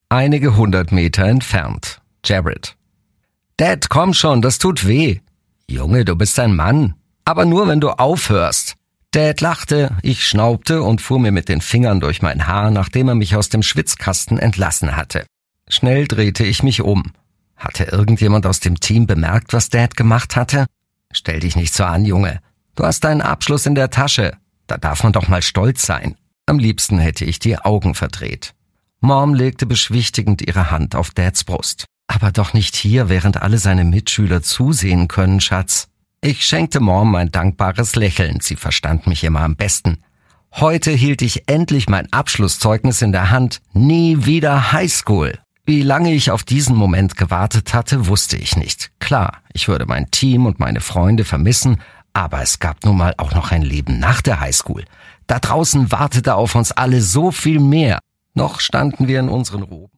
Einige 100 Meter entfernt. Jared. Dad, komm schon, das tut weh. Junge, du bist ein Mann. Aber nur, wenn du aufhörst. Dad lachte, ich schnaubte und fuhr mir mit den Fingern durch mein Haar, nachdem er mich aus dem Schwitzkasten entlassen hatte. Schnell drehte ich mich um. Hatte irgendjemand aus dem Team bemerkt, was Dad gemacht hatte? Stell dich nicht so an, Junge. Du hast deinen Abschluss in der Tasche. Da darf man doch mal stolz sein. Am liebsten hätte ich die Augen verdreht. Mom legte beschwichtigend ihre Hand auf Dads Brust. Aber doch nicht hier, während alle seine Mitschüler zusehen können, Schatz. Ich schenkte Mom ein dankbares Lächeln. Sie verstand mich immer am besten. Heute hielt ich endlich mein Abschlusszeugnis in der Hand. Nie wieder Highschool. Wie lange ich auf diesen Moment gewartet hatte, wusste ich nicht. Klar, ich würde mein Team und meine Freunde vermissen, aber es gab nun mal auch noch ein Leben nach der Highschool. Da draußen wartete auf uns alle so viel mehr. Noch standen wir in unseren Roben.